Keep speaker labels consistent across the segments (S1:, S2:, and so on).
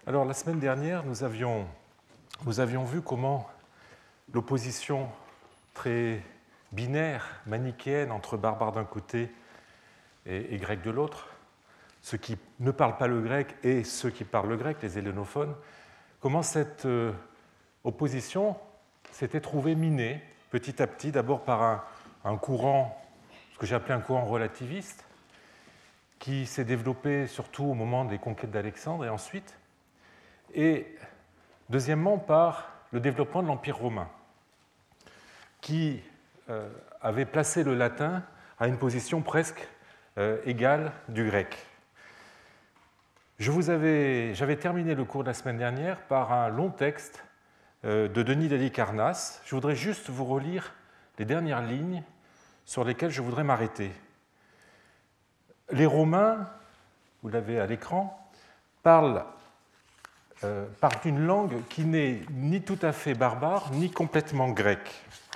S1: Alors, la semaine dernière, nous avions vu comment l'opposition très binaire, manichéenne, entre barbares d'un côté et grecs de l'autre, ceux qui ne parlent pas le grec et ceux qui parlent le grec, les hellénophones, comment cette opposition s'était trouvée minée petit à petit, d'abord par un courant, ce que j'ai appelé un courant relativiste, qui s'est développé surtout au moment des conquêtes d'Alexandre et ensuite, et deuxièmement par le développement de l'Empire romain, qui avait placé le latin à une position presque égale du grec. J'avais terminé le cours de la semaine dernière par un long texte de Denis d'Halicarnasse. Je voudrais juste vous relire les dernières lignes sur lesquelles je voudrais m'arrêter. Les Romains, vous l'avez à l'écran, parlent une langue qui n'est ni tout à fait barbare, ni complètement grecque,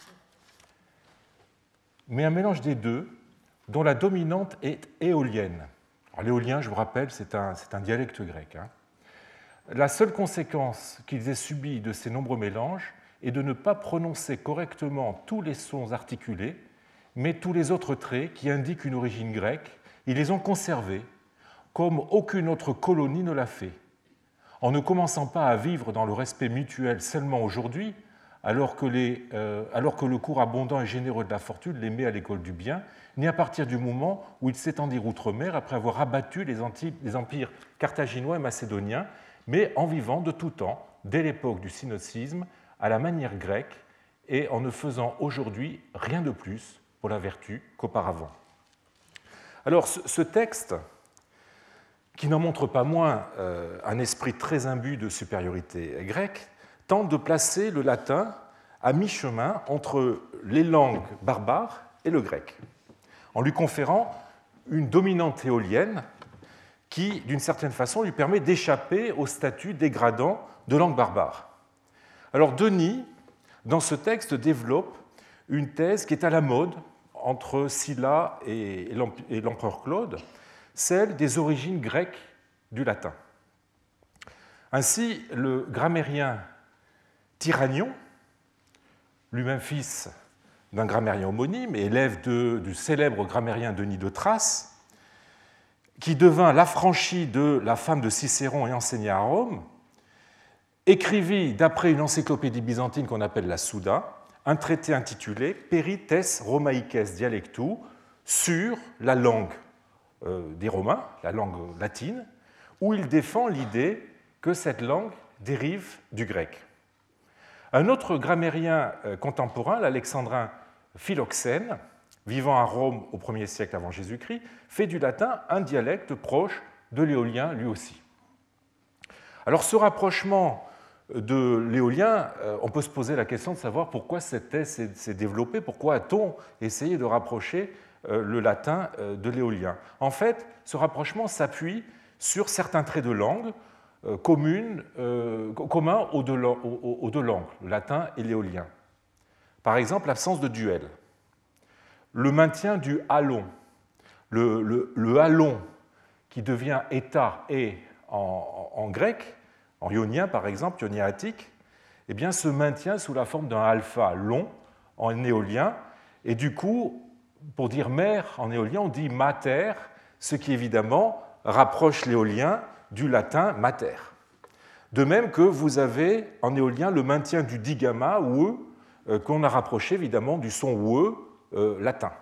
S1: mais un mélange des deux, dont la dominante est éolienne. L'éolien, je vous rappelle, c'est un dialecte grec. La seule conséquence qu'ils aient subie de ces nombreux mélanges est de ne pas prononcer correctement tous les sons articulés, mais tous les autres traits qui indiquent une origine grecque. Ils les ont conservés, comme aucune autre colonie ne l'a fait. En ne commençant pas à vivre dans le respect mutuel seulement aujourd'hui, alors que le cours abondant et généreux de la fortune les met à l'école du bien, ni à partir du moment où ils s'étendirent outre-mer après avoir abattu les empires carthaginois et macédoniens, mais en vivant de tout temps, dès l'époque du synocisme, à la manière grecque et en ne faisant aujourd'hui rien de plus pour la vertu qu'auparavant. Alors, ce texte, qui n'en montre pas moins un esprit très imbu de supériorité grecque, tente de placer le latin à mi-chemin entre les langues barbares et le grec, en lui conférant une dominante éolienne qui, d'une certaine façon, lui permet d'échapper au statut dégradant de langue barbare. Alors, Denis, dans ce texte, développe une thèse qui est à la mode entre Sylla et l'empereur Claude, celle des origines grecques du latin. Ainsi, le grammairien Tyrrhanion, lui-même fils d'un grammairien homonyme et élève du célèbre grammairien Denis de Thrace, qui devint l'affranchi de la femme de Cicéron et enseigna à Rome, écrivit, d'après une encyclopédie byzantine qu'on appelle la Souda, un traité intitulé Perites Romaïques Dialectu sur la langue des Romains, la langue latine, où il défend l'idée que cette langue dérive du grec. Un autre grammairien contemporain, l'alexandrin Philoxène, vivant à Rome au 1er siècle avant Jésus-Christ, fait du latin un dialecte proche de l'éolien lui aussi. Alors ce rapprochement de l'éolien, on peut se poser la question de savoir pourquoi cette thèse s'est développée, pourquoi a-t-on essayé de rapprocher le latin de l'éolien. En fait, ce rapprochement s'appuie sur certains traits de langue communs aux deux langues, le latin et l'éolien. Par exemple, l'absence de duel, le maintien du halon, le halon qui devient état et en grec, en ionien par exemple, ionien attique, eh bien, se maintient sous la forme d'un alpha long en éolien, et du coup, pour dire mère en éolien, on dit mater, ce qui évidemment rapproche l'éolien du latin mater. De même que vous avez en éolien le maintien du digamma ou qu'on a rapproché évidemment du son ouë latin.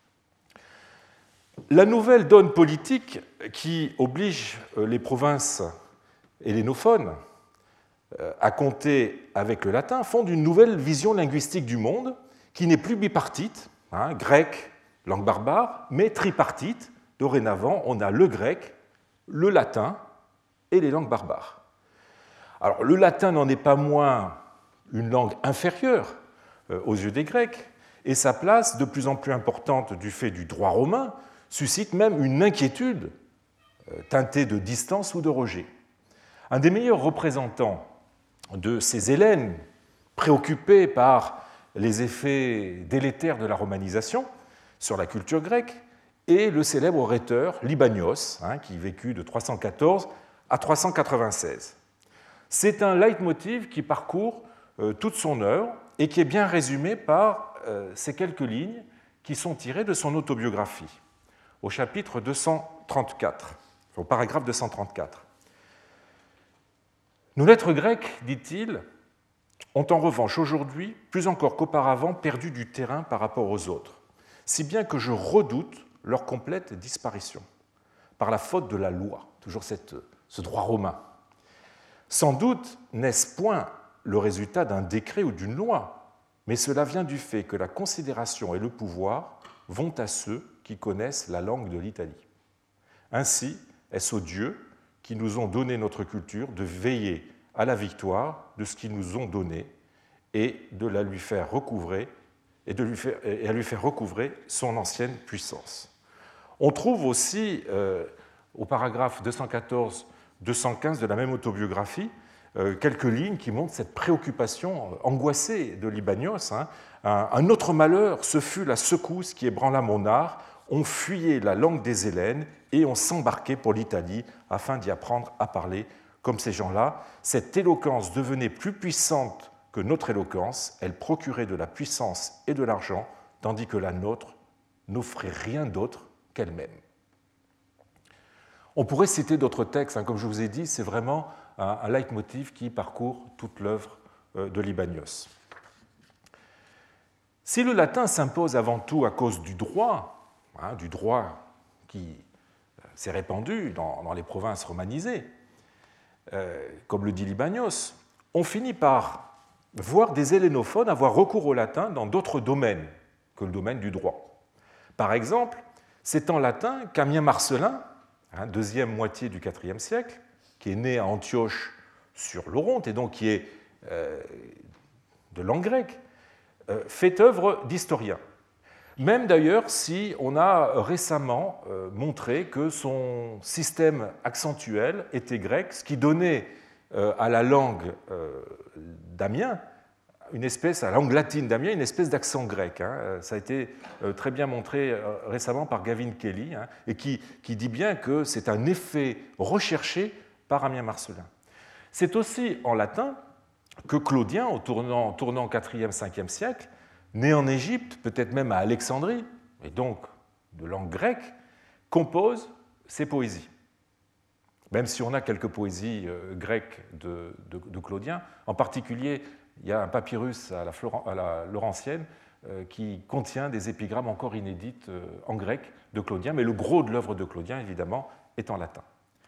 S1: La nouvelle donne politique qui oblige les provinces hellénophones à compter avec le latin fonde une nouvelle vision linguistique du monde qui n'est plus bipartite, grec, langue barbare, mais tripartite. Dorénavant, on a le grec, le latin et les langues barbares. Alors, le latin n'en est pas moins une langue inférieure aux yeux des Grecs, et sa place, de plus en plus importante du fait du droit romain, suscite même une inquiétude teintée de distance ou de rejet. Un des meilleurs représentants de ces Hellènes, préoccupés par les effets délétères de la romanisation sur la culture grecque, est le célèbre rhéteur Libanios, qui vécut de 314 à 396. C'est un leitmotiv qui parcourt toute son œuvre et qui est bien résumé par ces quelques lignes qui sont tirées de son autobiographie, au chapitre 234, au paragraphe 234. Nos lettres grecques, dit-il, ont en revanche aujourd'hui, plus encore qu'auparavant, perdu du terrain par rapport aux autres, si bien que je redoute leur complète disparition, par la faute de la loi, toujours ce droit romain. Sans doute n'est-ce point le résultat d'un décret ou d'une loi, mais cela vient du fait que la considération et le pouvoir vont à ceux qui connaissent la langue de l'Italie. Ainsi, est-ce aux dieux qui nous ont donné notre culture de veiller à la victoire de ce qu'ils nous ont donné et de la lui faire recouvrer et à lui faire recouvrer son ancienne puissance. On trouve aussi au paragraphe 214-215 de la même autobiographie quelques lignes qui montrent cette préoccupation angoissée de Libanios. Un autre malheur, ce fut la secousse qui ébranla mon art. On fuyait la langue des Hellènes et on s'embarquait pour l'Italie afin d'y apprendre à parler comme ces gens-là. Cette éloquence devenait plus puissante que notre éloquence. Elle procurait de la puissance et de l'argent, tandis que la nôtre n'offrait rien d'autre qu'elle-même. On pourrait citer d'autres textes, comme je vous ai dit, c'est vraiment un leitmotiv qui parcourt toute l'œuvre de Libanios. Si le latin s'impose avant tout à cause du droit qui s'est répandu dans les provinces romanisées, comme le dit Libanios, on finit par voir des hellénophones avoir recours au latin dans d'autres domaines que le domaine du droit. Par exemple, c'est en latin qu'Ammien Marcellin, deuxième moitié du IVe siècle, qui est né à Antioche sur l'Oronte et donc qui est de langue grecque, fait œuvre d'historien. Même d'ailleurs si on a récemment montré que son système accentuel était grec, ce qui donnait à la langue d'Amiens, à la langue latine d'Amiens, une espèce d'accent grec. Ça a été très bien montré récemment par Gavin Kelly, et qui dit bien que c'est un effet recherché par Ammien Marcellin. C'est aussi en latin que Claudien, au tournant 4e-5e siècle, né en Égypte, peut-être même à Alexandrie, et donc de langue grecque, compose ses poésies. Même si on a quelques poésies grecques de Claudien, en particulier, il y a un papyrus à la Laurentienne qui contient des épigrammes encore inédites en grec de Claudien, mais le gros de l'œuvre de Claudien, évidemment, est en latin.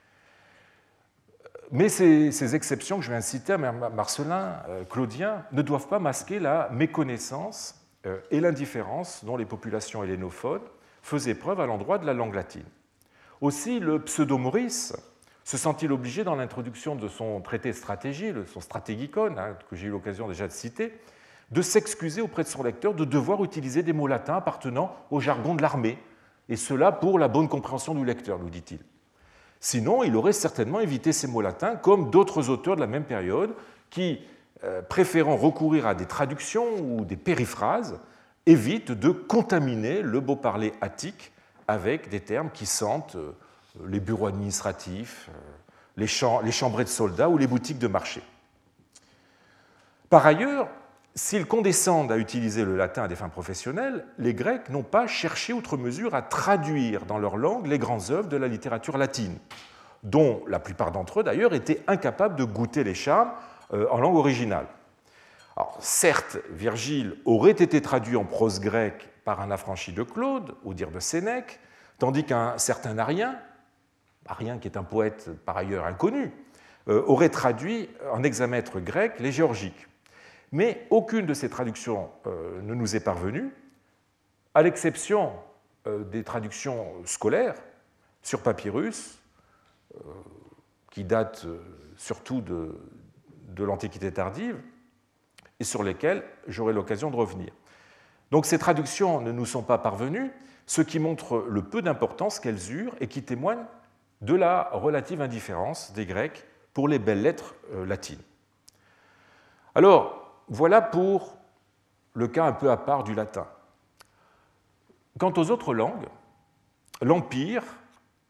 S1: Mais ces exceptions que je viens de citer, Marcellin, Claudien, ne doivent pas masquer la méconnaissance et l'indifférence dont les populations hellénophones faisaient preuve à l'endroit de la langue latine. Aussi, le pseudo-Maurice se sent-il obligé, dans l'introduction de son traité de stratégie, son Stratégicon, que j'ai eu l'occasion déjà de citer, de s'excuser auprès de son lecteur de devoir utiliser des mots latins appartenant au jargon de l'armée, et cela pour la bonne compréhension du lecteur, nous dit-il. Sinon, il aurait certainement évité ces mots latins, comme d'autres auteurs de la même période, qui, préférant recourir à des traductions ou des périphrases, évitent de contaminer le beau parler attique avec des termes qui sentent les bureaux administratifs, les chambrées de soldats ou les boutiques de marché. Par ailleurs, s'ils condescendent à utiliser le latin à des fins professionnelles, les Grecs n'ont pas cherché outre mesure à traduire dans leur langue les grandes œuvres de la littérature latine, dont la plupart d'entre eux d'ailleurs étaient incapables de goûter les charmes en langue originale. Alors, certes, Virgile aurait été traduit en prose grecque par un affranchi de Claude, au dire de Sénèque, tandis qu'un certain Arien qui est un poète par ailleurs inconnu, aurait traduit en hexamètre grec les géorgiques. Mais aucune de ces traductions ne nous est parvenue, à l'exception des traductions scolaires sur papyrus, qui datent surtout de l'Antiquité tardive, et sur lesquelles j'aurai l'occasion de revenir. Donc ces traductions ne nous sont pas parvenues, ce qui montre le peu d'importance qu'elles eurent et qui témoigne de la relative indifférence des Grecs pour les belles lettres latines. Alors, voilà pour le cas un peu à part du latin. Quant aux autres langues, l'Empire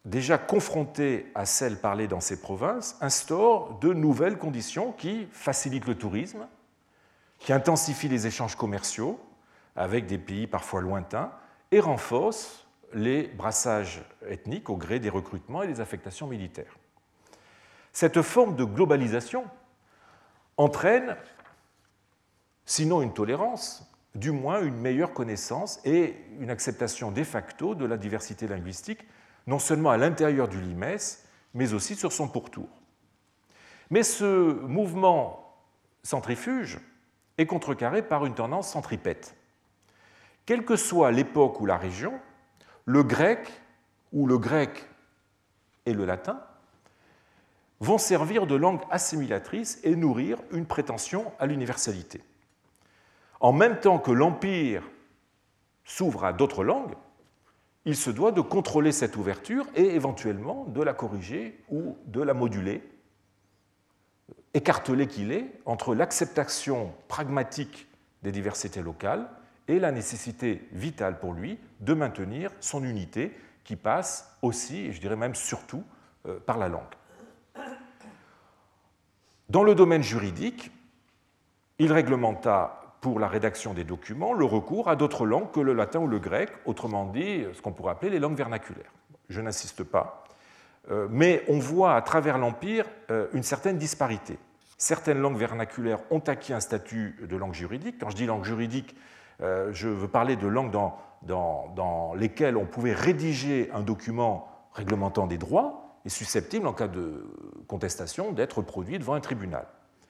S1: déjà confrontées à celles parlées dans ces provinces, instaurent de nouvelles conditions qui facilitent le tourisme, qui intensifient les échanges commerciaux avec des pays parfois lointains et renforcent les brassages ethniques au gré des recrutements et des affectations militaires. Cette forme de globalisation entraîne, sinon une tolérance, du moins une meilleure connaissance et une acceptation de facto de la diversité linguistique, non seulement à l'intérieur du limès, mais aussi sur son pourtour. Mais ce mouvement centrifuge est contrecarré par une tendance centripète. Quelle que soit l'époque ou la région, le grec ou le grec et le latin vont servir de langue assimilatrice et nourrir une prétention à l'universalité. En même temps que l'Empire s'ouvre à d'autres langues, il se doit de contrôler cette ouverture et éventuellement de la corriger ou de la moduler, écartelé qu'il est entre l'acceptation pragmatique des diversités locales et la nécessité vitale pour lui de maintenir son unité qui passe aussi, et je dirais même surtout, par la langue. Dans le domaine juridique, il réglementa pour la rédaction des documents le recours à d'autres langues que le latin ou le grec, autrement dit ce qu'on pourrait appeler les langues vernaculaires. Je n'insiste pas, mais on voit à travers l'Empire une certaine disparité. Certaines langues vernaculaires ont acquis un statut de langue juridique. Quand je dis langue juridique, je veux parler de langues dans lesquelles on pouvait rédiger un document réglementant des droits et susceptible, en cas de contestation, d'être produit devant un tribunal.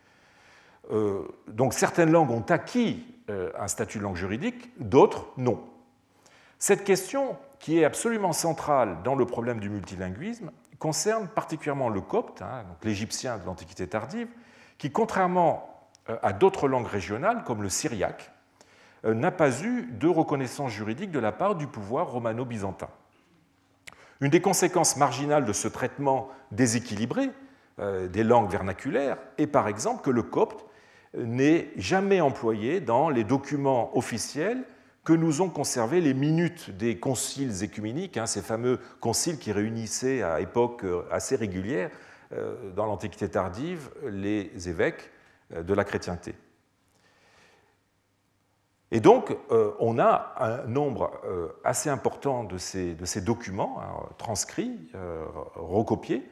S1: Donc certaines langues ont acquis un statut de langue juridique, d'autres non. Cette question, qui est absolument centrale dans le problème du multilinguisme, concerne particulièrement le copte, donc l'égyptien de l'Antiquité tardive, qui, contrairement à d'autres langues régionales, comme le syriaque, n'a pas eu de reconnaissance juridique de la part du pouvoir romano-byzantin. Une des conséquences marginales de ce traitement déséquilibré des langues vernaculaires est par exemple que le copte n'est jamais employé dans les documents officiels que nous ont conservés les minutes des conciles œcuméniques, ces fameux conciles qui réunissaient à époques assez régulières dans l'Antiquité tardive les évêques de la chrétienté. Et donc, on a un nombre assez important de ces documents transcrits, recopiés,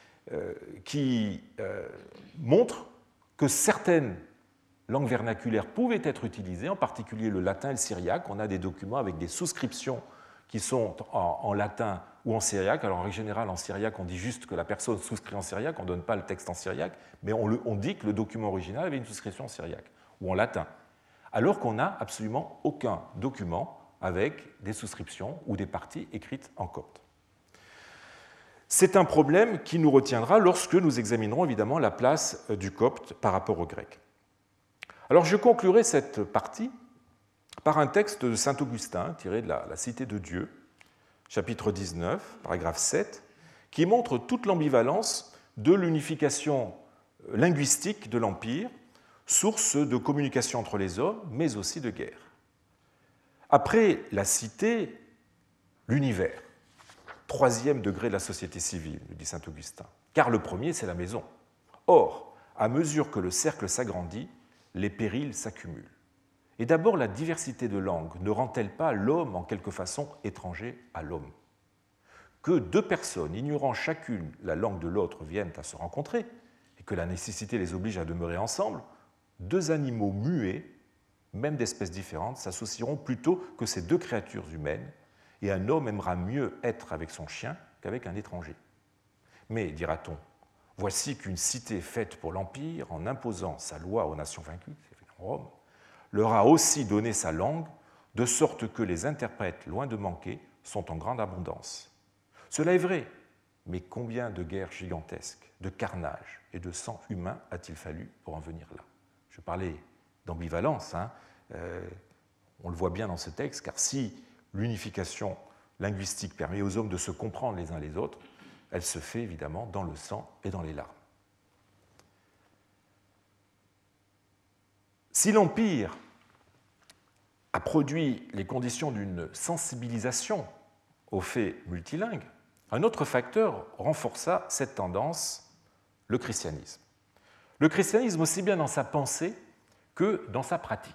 S1: qui montrent que certaines langues vernaculaires pouvaient être utilisées, en particulier le latin et le syriaque. On a des documents avec des souscriptions qui sont en latin ou en syriaque. Alors, en règle générale, en syriaque, on dit juste que la personne souscrit en syriaque, on ne donne pas le texte en syriaque, mais on dit que le document original avait une souscription en syriaque ou en latin, alors qu'on n'a absolument aucun document avec des souscriptions ou des parties écrites en copte. C'est un problème qui nous retiendra lorsque nous examinerons évidemment la place du copte par rapport au grec. Alors je conclurai cette partie par un texte de saint Augustin tiré de la Cité de Dieu, chapitre 19, paragraphe 7, qui montre toute l'ambivalence de l'unification linguistique de l'Empire, source de communication entre les hommes, mais aussi de guerre. Après la cité, l'univers, troisième degré de la société civile, nous dit saint Augustin, car le premier, c'est la maison. Or, à mesure que le cercle s'agrandit, les périls s'accumulent. Et d'abord, la diversité de langues ne rend-elle pas l'homme en quelque façon étranger à l'homme? Que deux personnes ignorant chacune la langue de l'autre viennent à se rencontrer et que la nécessité les oblige à demeurer ensemble, deux animaux muets, même d'espèces différentes, s'associeront plutôt que ces deux créatures humaines, et un homme aimera mieux être avec son chien qu'avec un étranger. Mais, dira-t-on, voici qu'une cité faite pour l'Empire, en imposant sa loi aux nations vaincues, c'est Rome, leur a aussi donné sa langue, de sorte que les interprètes, loin de manquer, sont en grande abondance. Cela est vrai, mais combien de guerres gigantesques, de carnage et de sang humain a-t-il fallu pour en venir là? Je parlais d'ambivalence, on le voit bien dans ce texte, car si l'unification linguistique permet aux hommes de se comprendre les uns les autres, elle se fait évidemment dans le sang et dans les larmes. Si l'Empire a produit les conditions d'une sensibilisation aux faits multilingues, Un autre facteur renforça cette tendance, le christianisme. Le christianisme aussi bien dans sa pensée que dans sa pratique.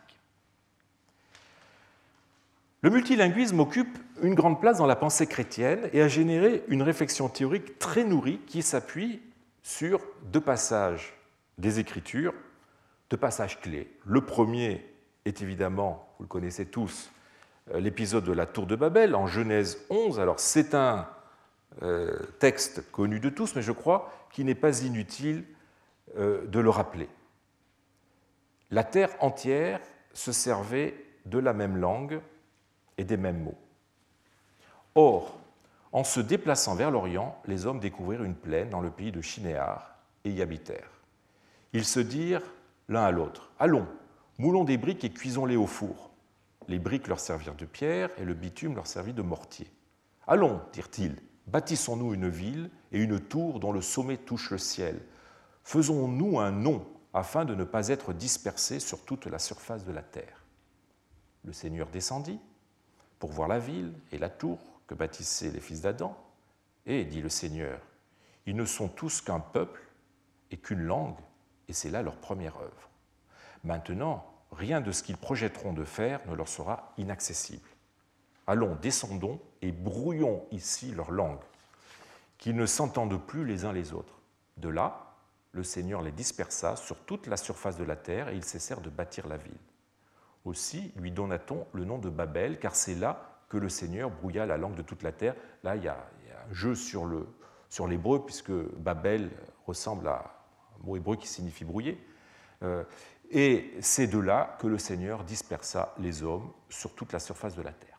S1: Le multilinguisme occupe une grande place dans la pensée chrétienne et a généré une réflexion théorique très nourrie qui s'appuie sur deux passages des Écritures, deux passages clés. Le premier est évidemment, vous le connaissez tous, l'épisode de la Tour de Babel en Genèse 11. Alors c'est un texte connu de tous, mais je crois qu'il n'est pas inutile de le rappeler. La terre entière se servait de la même langue et des mêmes mots. Or, en se déplaçant vers l'Orient, les hommes découvrirent une plaine dans le pays de Shinéar et y habitèrent. Ils se dirent l'un à l'autre, « Allons, moulons des briques et cuisons-les au four. » Les briques leur servirent de pierre et le bitume leur servit de mortier. « Allons, dirent-ils, bâtissons-nous une ville et une tour dont le sommet touche le ciel. Faisons-nous un nom afin de ne pas être dispersés sur toute la surface de la terre. » Le Seigneur descendit pour voir la ville et la tour que bâtissaient les fils d'Adam. Et, dit le Seigneur, ils ne sont tous qu'un peuple et qu'une langue, et c'est là leur première œuvre. Maintenant, rien de ce qu'ils projetteront de faire ne leur sera inaccessible. Allons, descendons et brouillons ici leur langue, qu'ils ne s'entendent plus les uns les autres. De là, le Seigneur les dispersa sur toute la surface de la terre et ils cessèrent de bâtir la ville. Aussi lui donna-t-on le nom de Babel, car c'est là que le Seigneur brouilla la langue de toute la terre. Là, il y a un jeu sur l'hébreu, puisque Babel ressemble à un mot hébreu qui signifie brouiller. Et c'est de là que le Seigneur dispersa les hommes sur toute la surface de la terre.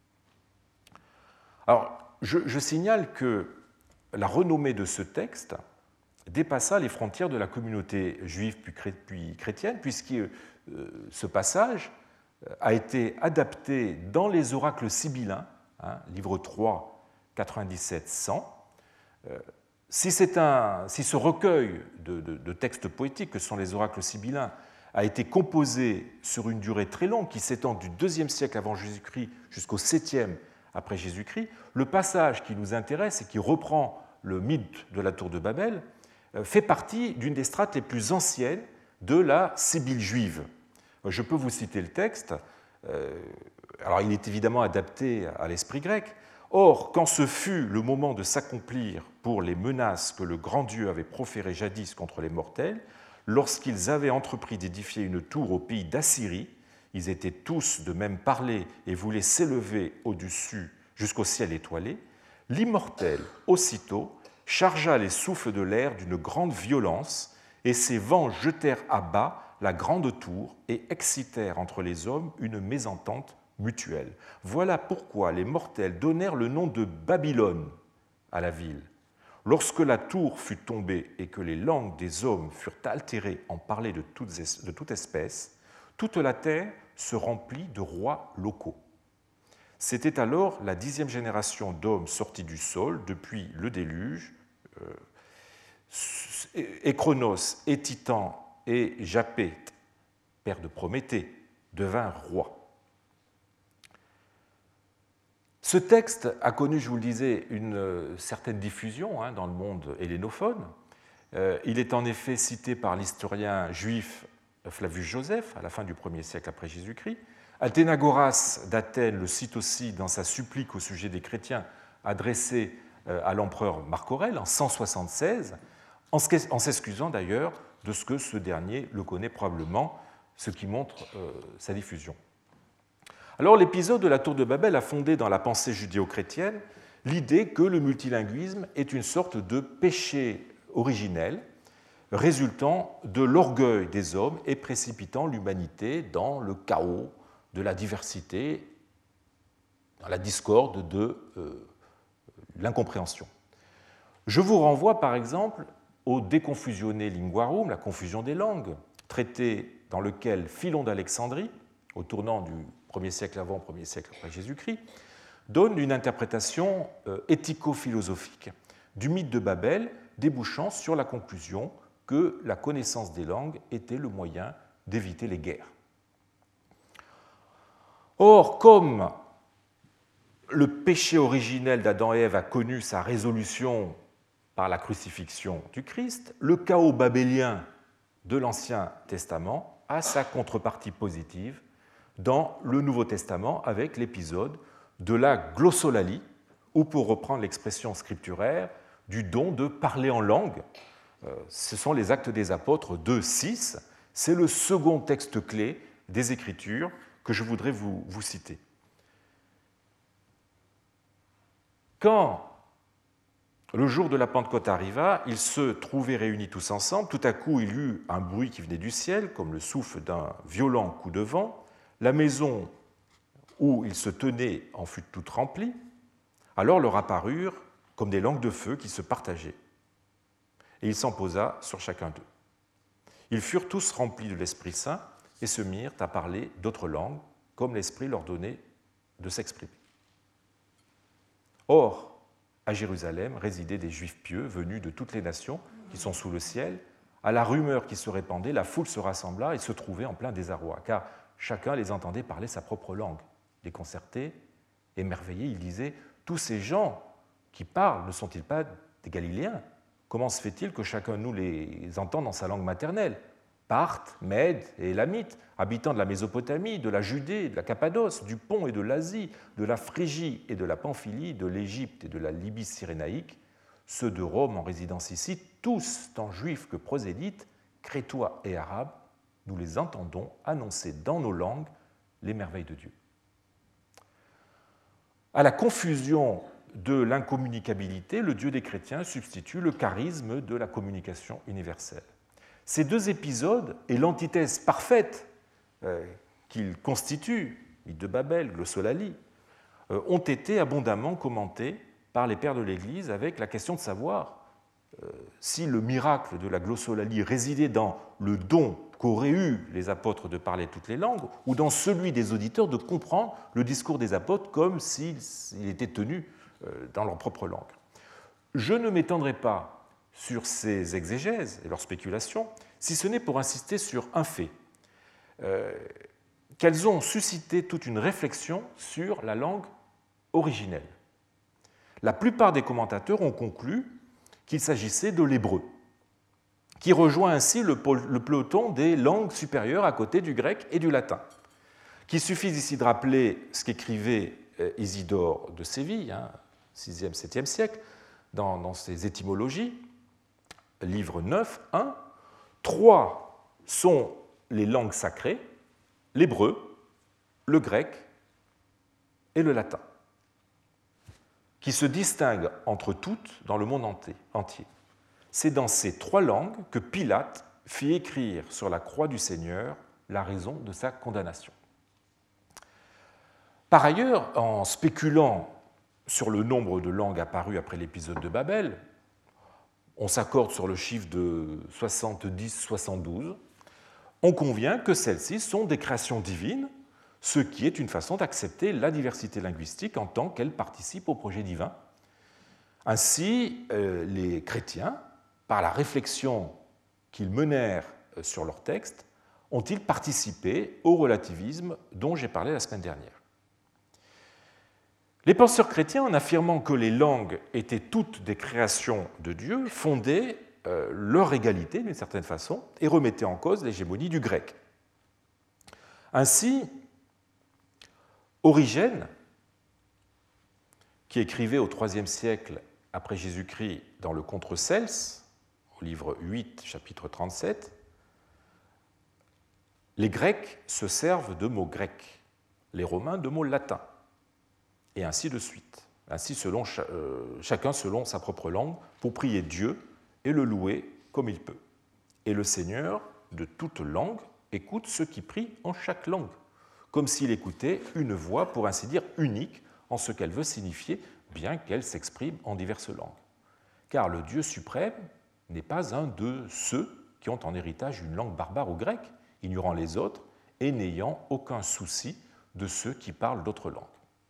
S1: Alors, je signale que la renommée de ce texte dépassa les frontières de la communauté juive puis chrétienne, puisque ce passage a été adapté dans les oracles sibyllins, livre 3, 97-100. Si ce recueil de textes poétiques que sont les oracles sibyllins a été composé sur une durée très longue qui s'étend du IIe siècle avant Jésus-Christ jusqu'au 7e après Jésus-Christ, le passage qui nous intéresse et qui reprend le mythe de la tour de Babel fait partie d'une des strates les plus anciennes de la Sibylle juive. Je peux vous citer le texte. Alors, il est évidemment adapté à l'esprit grec. Or, quand ce fut le moment de s'accomplir pour les menaces que le grand Dieu avait proférées jadis contre les mortels, lorsqu'ils avaient entrepris d'édifier une tour au pays d'Assyrie, ils étaient tous de même parler et voulaient s'élever au-dessus jusqu'au ciel étoilé, l'immortel, aussitôt, chargea les souffles de l'air d'une grande violence, et ces vents jetèrent à bas la grande tour et excitèrent entre les hommes une mésentente mutuelle. Voilà pourquoi les mortels donnèrent le nom de Babylone à la ville. Lorsque la tour fut tombée et que les langues des hommes furent altérées en parler de toute espèce, toute la terre se remplit de rois locaux. C'était alors la 10e génération d'hommes sortis du sol depuis le déluge. Échronos et Titan et Japet, père de Prométhée, devinrent rois. Ce texte a connu, je vous le disais, une certaine diffusion dans le monde hellénophone. Il est en effet cité par l'historien juif Flavius Joseph à la fin du 1er siècle après Jésus-Christ. Athénagoras d'Athènes le cite aussi dans sa supplique au sujet des chrétiens adressée à l'empereur Marc Aurèle en 176, en s'excusant d'ailleurs de ce que ce dernier le connaît probablement, ce qui montre sa diffusion. Alors l'épisode de la Tour de Babel a fondé dans la pensée judéo-chrétienne l'idée que le multilinguisme est une sorte de péché originel résultant de l'orgueil des hommes et précipitant l'humanité dans le chaos de la diversité, dans la discorde de l'incompréhension. Je vous renvoie par exemple au De Confutione Linguarum, la confusion des langues, traité dans lequel Philon d'Alexandrie, au tournant du 1er siècle avant, 1er siècle après Jésus-Christ, donne une interprétation éthico-philosophique du mythe de Babel, débouchant sur la conclusion que la connaissance des langues était le moyen d'éviter les guerres. Or, comme Le péché originel d'Adam et Ève a connu sa résolution par la crucifixion du Christ. Le chaos babélien de l'Ancien Testament a sa contrepartie positive dans le Nouveau Testament avec l'épisode de la glossolalie, ou pour reprendre l'expression scripturaire, du don de parler en langue. Ce sont les Actes des Apôtres 2:6. C'est le second texte clé des Écritures que je voudrais vous citer. Quand le jour de la Pentecôte arriva, ils se trouvaient réunis tous ensemble. Tout à coup, il y eut un bruit qui venait du ciel, comme le souffle d'un violent coup de vent. La maison où ils se tenaient en fut toute remplie. Alors leur apparurent comme des langues de feu qui se partageaient. Et il s'en posa sur chacun d'eux. Ils furent tous remplis de l'Esprit Saint et se mirent à parler d'autres langues, comme l'Esprit leur donnait de s'exprimer. Or, à Jérusalem résidaient des Juifs pieux venus de toutes les nations qui sont sous le ciel. À la rumeur qui se répandait, la foule se rassembla et se trouvait en plein désarroi, car chacun les entendait parler sa propre langue. Déconcertés, émerveillés, ils disaient « Tous ces gens qui parlent ne sont-ils pas des Galiléens ? Comment se fait-il que chacun de nous les entende dans sa langue maternelle ? Parthes, Mèdes et Élamites, habitants de la Mésopotamie, de la Judée, de la Cappadoce, du Pont et de l'Asie, de la Phrygie et de la Pamphylie, de l'Égypte et de la Libye cyrénaïque, ceux de Rome en résidence ici, tous, tant juifs que prosélytes, crétois et arabes, nous les entendons annoncer dans nos langues les merveilles de Dieu. À la confusion de l'incommunicabilité, le Dieu des chrétiens substitue le charisme de la communication universelle. Ces deux épisodes et l'antithèse parfaite qu'ils constituent, mythe de Babel, glossolalie, ont été abondamment commentés par les pères de l'Église avec la question de savoir si le miracle de la glossolalie résidait dans le don qu'auraient eu les apôtres de parler toutes les langues ou dans celui des auditeurs de comprendre le discours des apôtres comme s'il était tenu dans leur propre langue. Je ne m'étendrai pas sur ces exégèses et leurs spéculations, si ce n'est pour insister sur un fait, qu'elles ont suscité toute une réflexion sur la langue originelle. La plupart des commentateurs ont conclu qu'il s'agissait de l'hébreu, qui rejoint ainsi le peloton des langues supérieures à côté du grec et du latin. Qu'il suffise ici de rappeler ce qu'écrivait Isidore de Séville, 6e, 7e siècle, dans ses étymologies, livre 9, 1, 3 sont les langues sacrées, l'hébreu, le grec et le latin, qui se distinguent entre toutes dans le monde entier. C'est dans ces 3 langues que Pilate fit écrire sur la croix du Seigneur la raison de sa condamnation. Par ailleurs, en spéculant sur le nombre de langues apparues après l'épisode de Babel, on s'accorde sur le chiffre de 70-72, on convient que celles-ci sont des créations divines, ce qui est une façon d'accepter la diversité linguistique en tant qu'elle participe au projet divin. Ainsi, les chrétiens, par la réflexion qu'ils menèrent sur leur texte, ont-ils participé au relativisme dont j'ai parlé la semaine dernière. Les penseurs chrétiens, en affirmant que les langues étaient toutes des créations de Dieu, fondaient leur égalité d'une certaine façon et remettaient en cause l'hégémonie du grec. Ainsi, Origène, qui écrivait au IIIe siècle après Jésus-Christ dans le Contre-Cels, au livre 8, chapitre 37, les Grecs se servent de mots grecs, les Romains de mots latins, et ainsi de suite. Ainsi, chacun selon sa propre langue, pour prier Dieu et le louer comme il peut. Et le Seigneur, de toute langue, écoute ceux qui prient en chaque langue, comme s'il écoutait une voix, pour ainsi dire, unique en ce qu'elle veut signifier, bien qu'elle s'exprime en diverses langues. Car le Dieu suprême n'est pas un de ceux qui ont en héritage une langue barbare ou grecque, ignorant les autres et n'ayant aucun souci de ceux qui parlent d'autres langues.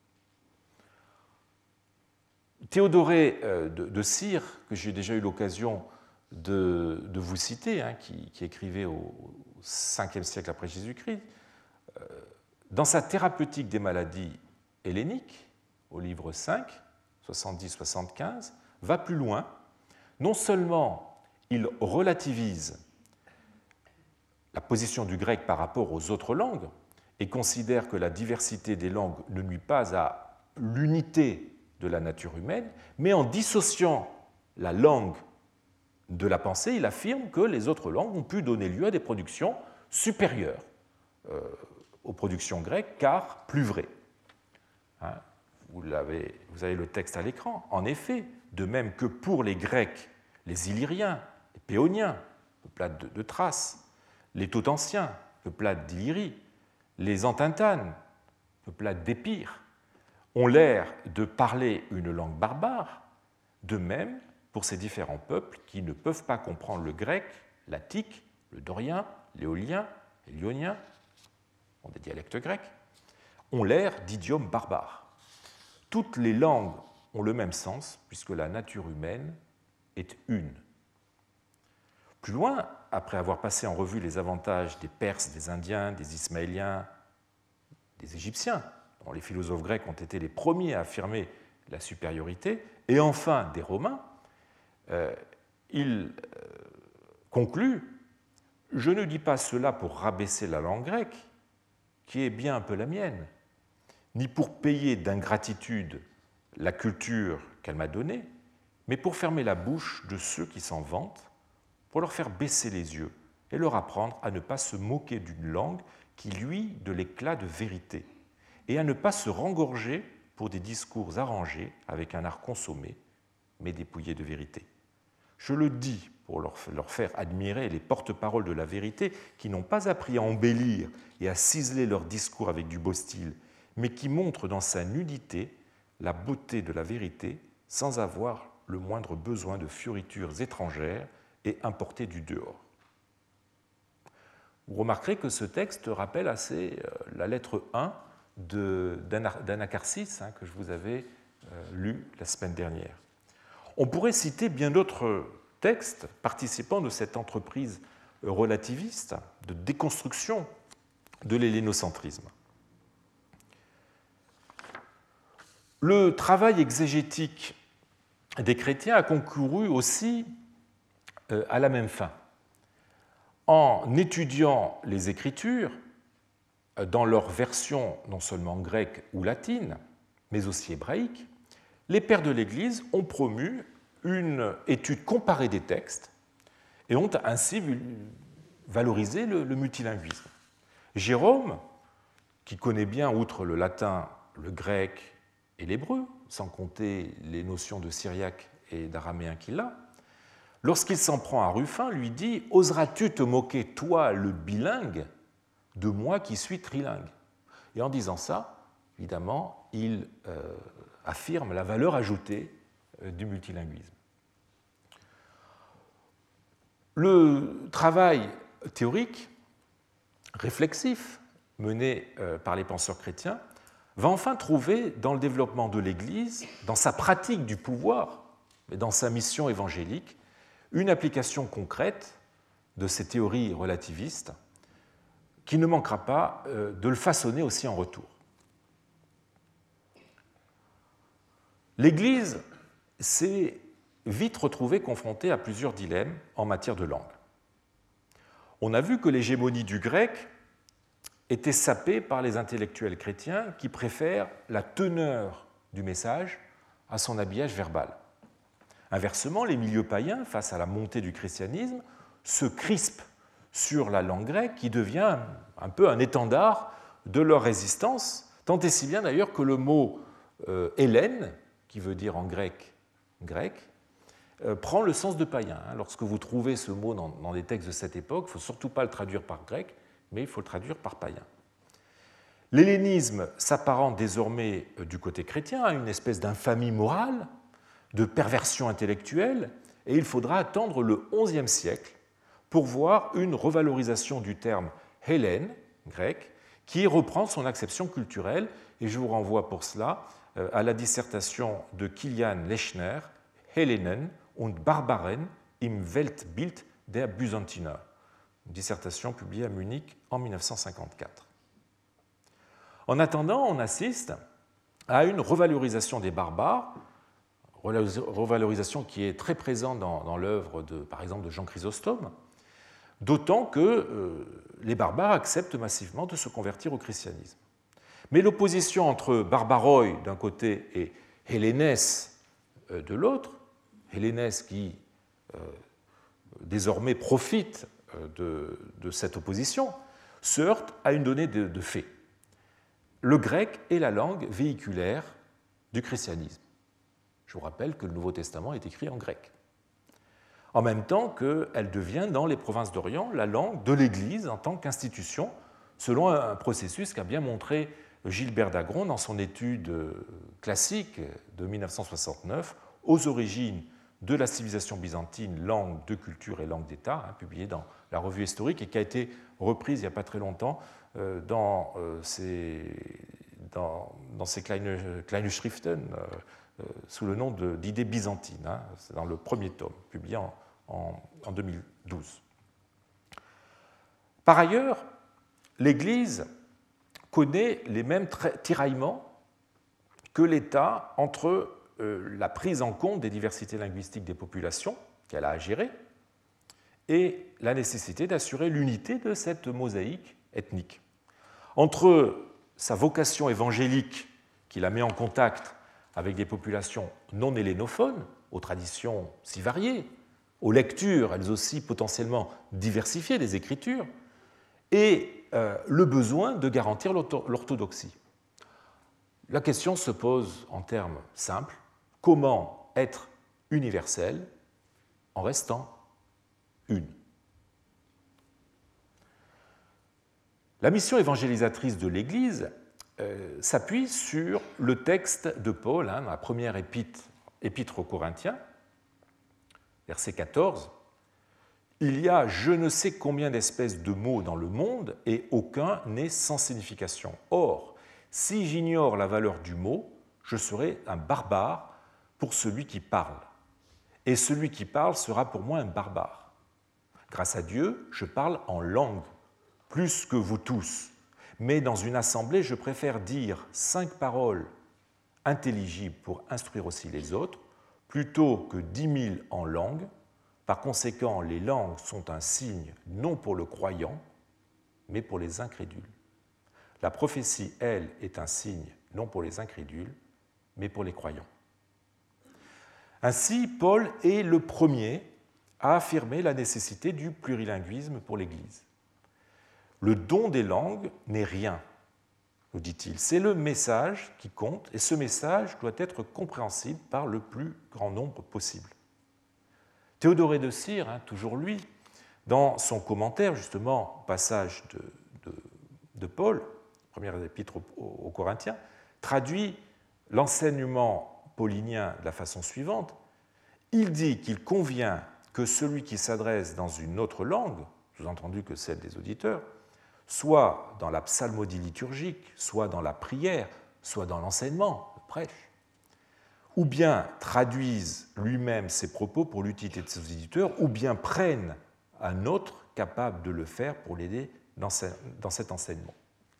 S1: Théodoré de Cire, que j'ai déjà eu l'occasion de vous citer, qui écrivait au 5e siècle après Jésus-Christ, dans sa thérapeutique des maladies helléniques, au livre 5, 70-75, va plus loin. Non seulement il relativise la position du grec par rapport aux autres langues et considère que la diversité des langues ne nuit pas à l'unité de la nature humaine, mais en dissociant la langue de la pensée, il affirme que les autres langues ont pu donner lieu à des productions supérieures aux productions grecques, car plus vraies. Hein, vous avez le texte à l'écran. En effet, de même que pour les Grecs, les Illyriens, les Péoniens, peuplades de Thrace, les Tautensiens, peuplades d'Illyrie, les Antintanes, peuplades d'Épire, ont l'air de parler une langue barbare, de même pour ces différents peuples qui ne peuvent pas comprendre le grec, l'attique, le dorien, l'éolien et l'ionien, des dialectes grecs, ont l'air d'idiomes barbares. Toutes les langues ont le même sens puisque la nature humaine est une. Plus loin, après avoir passé en revue les avantages des Perses, des Indiens, des Ismaéliens, des Égyptiens, dont les philosophes grecs ont été les premiers à affirmer la supériorité, et enfin des Romains, il conclut « Je ne dis pas cela pour rabaisser la langue grecque, qui est bien un peu la mienne, ni pour payer d'ingratitude la culture qu'elle m'a donnée, mais pour fermer la bouche de ceux qui s'en vantent, pour leur faire baisser les yeux et leur apprendre à ne pas se moquer d'une langue qui luit de l'éclat de vérité, et à ne pas se rengorger pour des discours arrangés avec un art consommé, mais dépouillé de vérité. Je le dis pour leur faire admirer les porte-paroles de la vérité qui n'ont pas appris à embellir et à ciseler leur discours avec du beau style, mais qui montrent dans sa nudité la beauté de la vérité sans avoir le moindre besoin de fioritures étrangères et importées du dehors. Vous remarquerez que ce texte rappelle assez la lettre 1 d'Anacharsis que je vous avais lu la semaine dernière. On pourrait citer bien d'autres textes participant de cette entreprise relativiste de déconstruction de l'hellénocentrisme. Le travail exégétique des chrétiens a concouru aussi à la même fin. En étudiant les Écritures, dans leur version non seulement grecque ou latine, mais aussi hébraïque, les pères de l'Église ont promu une étude comparée des textes et ont ainsi valorisé le multilinguisme. Jérôme, qui connaît bien, outre le latin, le grec et l'hébreu, sans compter les notions de syriaque et d'araméen qu'il a, lorsqu'il s'en prend à Ruffin, lui dit « Oseras-tu te moquer, toi, le bilingue, de moi qui suis trilingue ?» Et en disant ça, évidemment, il affirme la valeur ajoutée du multilinguisme. Le travail théorique, réflexif, mené par les penseurs chrétiens, va enfin trouver dans le développement de l'Église, dans sa pratique du pouvoir, et dans sa mission évangélique, une application concrète de ces théories relativistes qui ne manquera pas de le façonner aussi en retour. L'Église s'est vite retrouvée confrontée à plusieurs dilemmes en matière de langue. On a vu que l'hégémonie du grec était sapée par les intellectuels chrétiens qui préfèrent la teneur du message à son habillage verbal. Inversement, les milieux païens, face à la montée du christianisme, se crispent sur la langue grecque qui devient un peu un étendard de leur résistance, tant et si bien d'ailleurs que le mot hellène, qui veut dire en grec grec, prend le sens de païen. Lorsque vous trouvez ce mot dans des textes de cette époque, il ne faut surtout pas le traduire par grec, mais il faut le traduire par païen. L'hellénisme s'apparente désormais du côté chrétien à une espèce d'infamie morale, de perversion intellectuelle, et il faudra attendre le XIe siècle pour voir une revalorisation du terme hellène, grec, qui reprend son acception culturelle, et je vous renvoie pour cela à la dissertation de Kilian Lechner, Hellenen und Barbaren im Weltbild der Byzantiner, une dissertation publiée à Munich en 1954. En attendant, on assiste à une revalorisation des barbares, revalorisation qui est très présente dans l'œuvre, par exemple, de Jean Chrysostome, d'autant que les barbares acceptent massivement de se convertir au christianisme. Mais l'opposition entre barbaroi d'un côté et Hellénès de l'autre, Hellénès qui désormais profite de cette opposition, se heurte à une donnée de fait. Le grec est la langue véhiculaire du christianisme. Je vous rappelle que le Nouveau Testament est écrit en grec. En même temps qu'elle devient, dans les provinces d'Orient, la langue de l'Église en tant qu'institution, selon un processus qu'a bien montré Gilbert Dagron dans son étude classique de 1969, Aux origines de la civilisation byzantine, langue de culture et langue d'État, publiée dans la revue historique et qui a été reprise il n'y a pas très longtemps dans ces Kleine Schriften sous le nom d'idées byzantines. C'est dans le premier tome, publié en 2012. Par ailleurs, l'Église connaît les mêmes tiraillements que l'État entre la prise en compte des diversités linguistiques des populations qu'elle a à gérer et la nécessité d'assurer l'unité de cette mosaïque ethnique. Entre sa vocation évangélique qui la met en contact avec des populations non hellénophones, aux traditions si variées, aux lectures, elles aussi potentiellement diversifiées des Écritures, et le besoin de garantir l'orthodoxie. La question se pose en termes simples. Comment être universel en restant une? La mission évangélisatrice de l'Église s'appuie sur le texte de Paul, dans la première épître aux Corinthiens, verset 14. « Il y a je ne sais combien d'espèces de mots dans le monde et aucun n'est sans signification. Or, si j'ignore la valeur du mot, je serai un barbare pour celui qui parle. Et celui qui parle sera pour moi un barbare. Grâce à Dieu, je parle en langue, plus que vous tous. Mais dans une assemblée, je préfère dire 5 paroles intelligibles pour instruire aussi les autres, plutôt que 10 000 en langue. Par conséquent, les langues sont un signe non pour le croyant, mais pour les incrédules. La prophétie, elle, est un signe non pour les incrédules, mais pour les croyants. » Ainsi, Paul est le premier à affirmer la nécessité du plurilinguisme pour l'Église. Le don des langues n'est rien, nous dit-il. C'est le message qui compte, et ce message doit être compréhensible par le plus grand nombre possible. Théodoré de Cire, toujours lui, dans son commentaire, justement, au passage de Paul, première épître aux Corinthiens, traduit l'enseignement paulinien de la façon suivante. Il dit qu'il convient que celui qui s'adresse dans une autre langue, sous-entendu que celle des auditeurs, soit dans la psalmodie liturgique, soit dans la prière, soit dans l'enseignement, le prêche, ou bien traduise lui-même ses propos pour l'utilité de ses auditeurs, ou bien prenne un autre capable de le faire pour l'aider dans cet enseignement.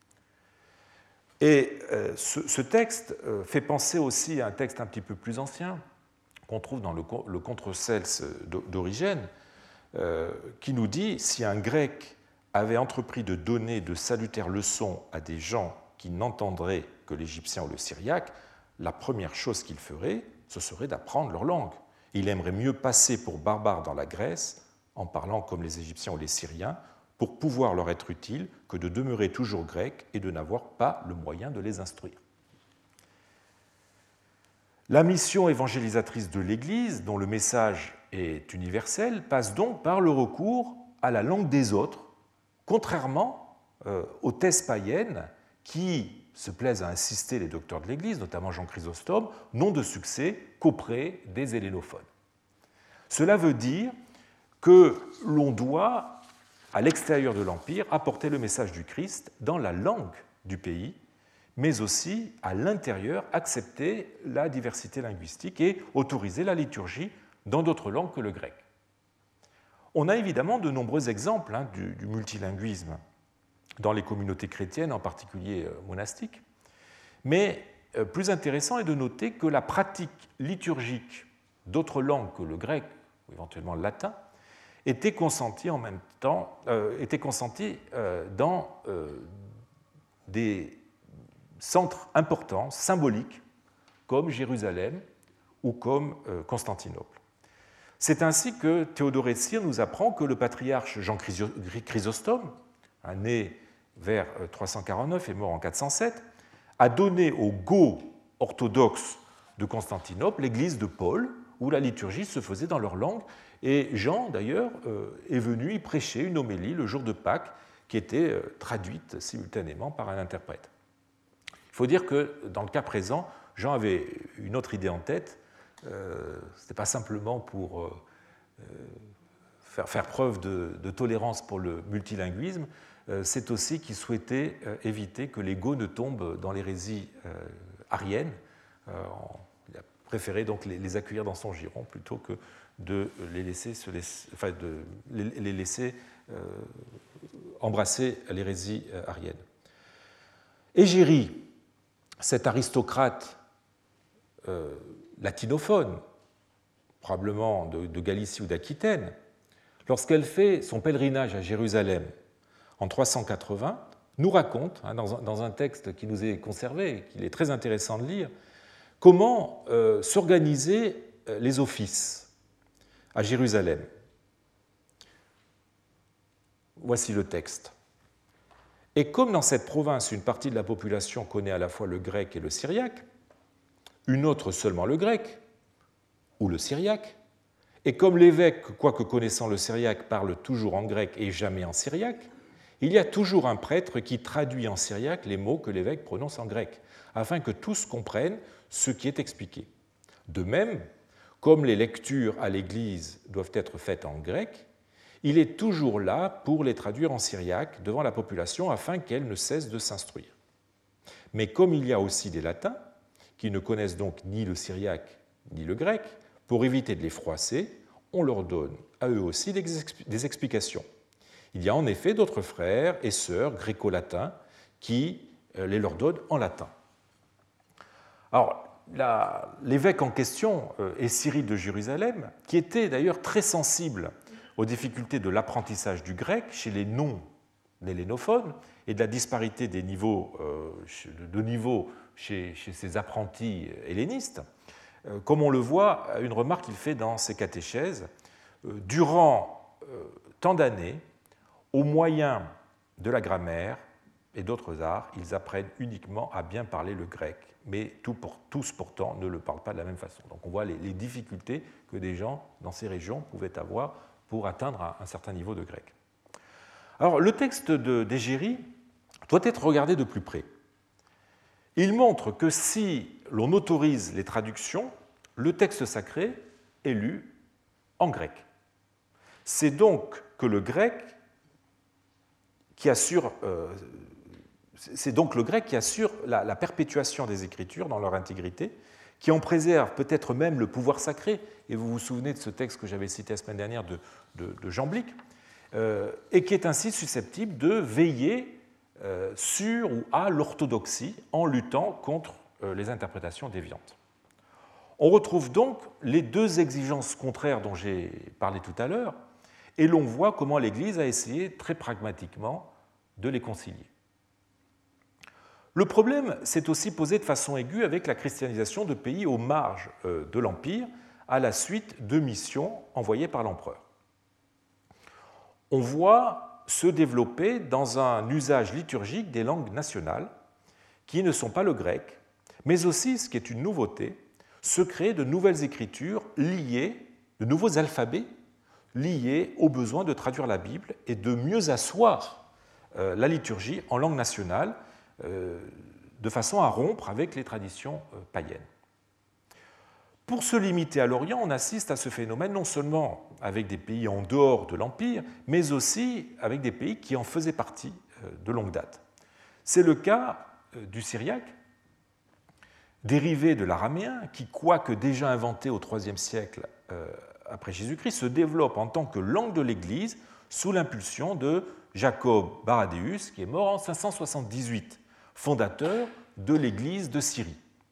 S1: Et ce texte fait penser aussi à un texte un petit peu plus ancien, qu'on trouve dans le Contre Cels d'Origène, qui nous dit « Si un grec avait entrepris de donner de salutaires leçons à des gens qui n'entendraient que l'égyptien ou le syriaque, la première chose qu'il ferait, ce serait d'apprendre leur langue. Il aimerait mieux passer pour barbare dans la Grèce, en parlant comme les Égyptiens ou les Syriens, pour pouvoir leur être utile, que de demeurer toujours grec et de n'avoir pas le moyen de les instruire. » La mission évangélisatrice de l'Église, dont le message est universel, passe donc par le recours à la langue des autres, contrairement aux thèses païennes qui se plaisent à insister les docteurs de l'Église, notamment Jean Chrysostome, n'ont de succès qu'auprès des hellénophones. Cela veut dire que l'on doit, à l'extérieur de l'Empire, apporter le message du Christ dans la langue du pays, mais aussi à l'intérieur, accepter la diversité linguistique et autoriser la liturgie dans d'autres langues que le grec. On a évidemment de nombreux exemples du multilinguisme dans les communautés chrétiennes, en particulier monastiques, mais plus intéressant est de noter que la pratique liturgique d'autres langues que le grec, ou éventuellement le latin, était consentie en même temps, dans des centres importants, symboliques, comme Jérusalem ou comme Constantinople. C'est ainsi que Théodore Cyr nous apprend que le patriarche Jean Chrysostome, né vers 349 et mort en 407, a donné aux Goths orthodoxes de Constantinople l'église de Paul, où la liturgie se faisait dans leur langue. Et Jean, d'ailleurs, est venu y prêcher une homélie le jour de Pâques, qui était traduite simultanément par un interprète. Il faut dire que dans le cas présent, Jean avait une autre idée en tête. Ce n'était pas simplement pour faire preuve de tolérance pour le multilinguisme, c'est aussi qu'il souhaitait éviter que les Goths ne tombent dans l'hérésie arienne. Il a préféré donc les accueillir dans son giron plutôt que de les laisser, embrasser l'hérésie arienne. Égérie, cet aristocrate latinophone, probablement de Galicie ou d'Aquitaine, lorsqu'elle fait son pèlerinage à Jérusalem en 380, nous raconte, dans un texte qui nous est conservé, qu'il est très intéressant de lire, comment s'organisaient les offices à Jérusalem. Voici le texte. Et comme dans cette province, une partie de la population connaît à la fois le grec et le syriaque, une autre seulement le grec ou le syriaque, et comme l'évêque, quoique connaissant le syriaque, parle toujours en grec et jamais en syriaque, il y a toujours un prêtre qui traduit en syriaque les mots que l'évêque prononce en grec, afin que tous comprennent ce qui est expliqué. De même, comme les lectures à l'Église doivent être faites en grec, il est toujours là pour les traduire en syriaque devant la population afin qu'elle ne cesse de s'instruire. Mais comme il y a aussi des latins, qui ne connaissent donc ni le syriaque ni le grec, pour éviter de les froisser, on leur donne à eux aussi des explications. Il y a en effet d'autres frères et sœurs gréco-latins qui les leur donnent en latin. Alors, l'évêque en question est Cyrille de Jérusalem, qui était d'ailleurs très sensible aux difficultés de l'apprentissage du grec chez les non-hellénophones et de la disparité des niveaux, chez ces apprentis hellénistes. Comme on le voit, une remarque qu'il fait dans ses catéchèses, durant tant d'années, au moyen de la grammaire et d'autres arts, ils apprennent uniquement à bien parler le grec, mais tous pourtant ne le parlent pas de la même façon. Donc on voit les difficultés que des gens dans ces régions pouvaient avoir pour atteindre un certain niveau de grec. Alors le texte d'Égérie doit être regardé de plus près. Il montre que si l'on autorise les traductions, le texte sacré est lu en grec. C'est donc le grec qui assure la perpétuation des Écritures dans leur intégrité, qui en préserve peut-être même le pouvoir sacré. Et vous vous souvenez de ce texte que j'avais cité la semaine dernière de Jean Blic, et qui est ainsi susceptible de veiller sur ou à l'orthodoxie en luttant contre les interprétations déviantes. On retrouve donc les deux exigences contraires dont j'ai parlé tout à l'heure, et l'on voit comment l'Église a essayé très pragmatiquement de les concilier. Le problème s'est aussi posé de façon aiguë avec la christianisation de pays aux marges de l'Empire à la suite de missions envoyées par l'empereur. On voit se développer dans un usage liturgique des langues nationales qui ne sont pas le grec, mais aussi, ce qui est une nouveauté, se créer de nouvelles écritures liées, de nouveaux alphabets liés au besoin de traduire la Bible et de mieux asseoir la liturgie en langue nationale de façon à rompre avec les traditions païennes. Pour se limiter à l'Orient, on assiste à ce phénomène non seulement avec des pays en dehors de l'Empire, mais aussi avec des pays qui en faisaient partie de longue date. C'est le cas du syriaque, dérivé de l'araméen, qui, quoique déjà inventé au IIIe siècle après Jésus-Christ, se développe en tant que langue de l'Église sous l'impulsion de Jacob Baradéus, qui est mort en 578, fondateur de l'Église de Syrie.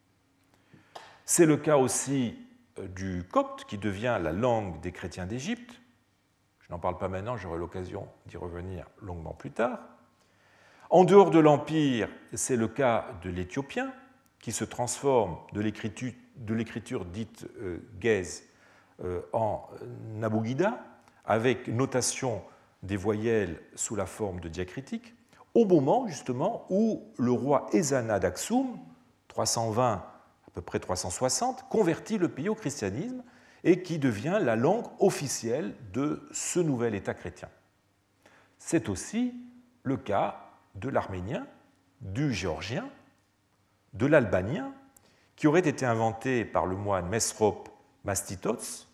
S1: C'est le cas aussi du copte, qui devient la langue des chrétiens d'Égypte. Je n'en parle pas maintenant, j'aurai l'occasion d'y revenir longuement plus tard. En dehors de l'Empire, c'est le cas de l'éthiopien, qui se transforme de l'écriture dite Ge'ez en Nabugida, avec notation des voyelles sous la forme de diacritique, au moment justement où le roi Ezana d'Aksum, 320 à peu près 360, convertit le pays au christianisme et qui devient la langue officielle de ce nouvel État chrétien. C'est aussi le cas de l'arménien, du géorgien, de l'albanien, qui aurait été inventé par le moine Mesrop Mastitots,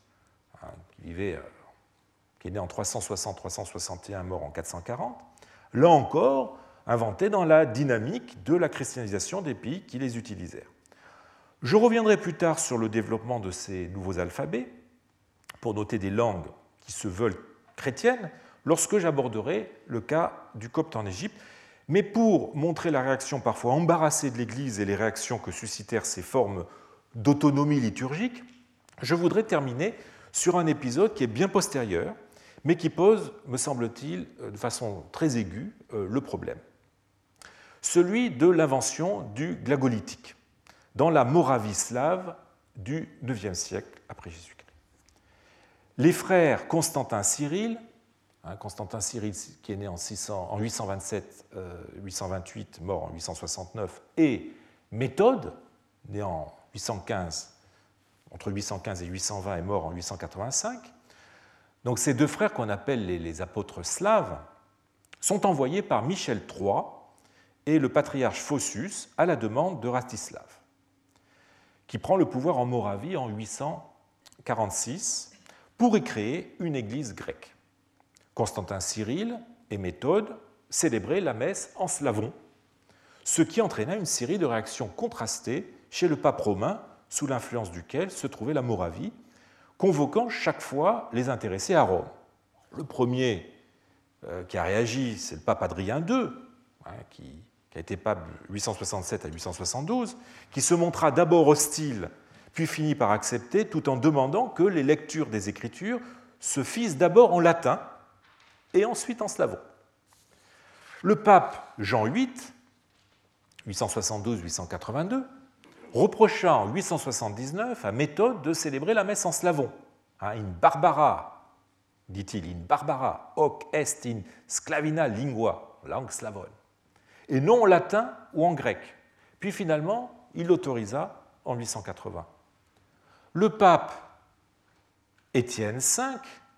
S1: qui est né en 360-361, mort en 440, là encore inventé dans la dynamique de la christianisation des pays qui les utilisèrent. Je reviendrai plus tard sur le développement de ces nouveaux alphabets pour noter des langues qui se veulent chrétiennes lorsque j'aborderai le cas du copte en Égypte. Mais pour montrer la réaction parfois embarrassée de l'Église et les réactions que suscitèrent ces formes d'autonomie liturgique, je voudrais terminer sur un épisode qui est bien postérieur, mais qui pose, me semble-t-il, de façon très aiguë, le problème. Celui de l'invention du glagolitique dans la Moravie slave du IXe siècle après Jésus-Christ. Les frères Constantin Cyril, Constantin Cyril qui est né en 827-828, mort en 869, et Méthode, né en 815, entre 815 et 820 et mort en 885. Donc ces deux frères qu'on appelle les apôtres slaves sont envoyés par Michel III et le patriarche Phocus à la demande de Rastislav, qui prend le pouvoir en Moravie en 846 pour y créer une église grecque. Constantin Cyril et Méthode célébraient la messe en slavon, ce qui entraîna une série de réactions contrastées chez le pape romain, sous l'influence duquel se trouvait la Moravie, convoquant chaque fois les intéressés à Rome. Le premier qui a réagi, c'est le pape Adrien II, qui a été pape de 867 à 872, qui se montra d'abord hostile, puis finit par accepter, tout en demandant que les lectures des Écritures se fissent d'abord en latin et ensuite en slavon. Le pape Jean VIII, 872-882, reprocha en 879 à Méthode de célébrer la messe en slavon. In barbara, dit-il, in barbara, hoc est in sclavina lingua, langue slavone, et non en latin ou en grec. Puis finalement, il l'autorisa en 880. Le pape Étienne V,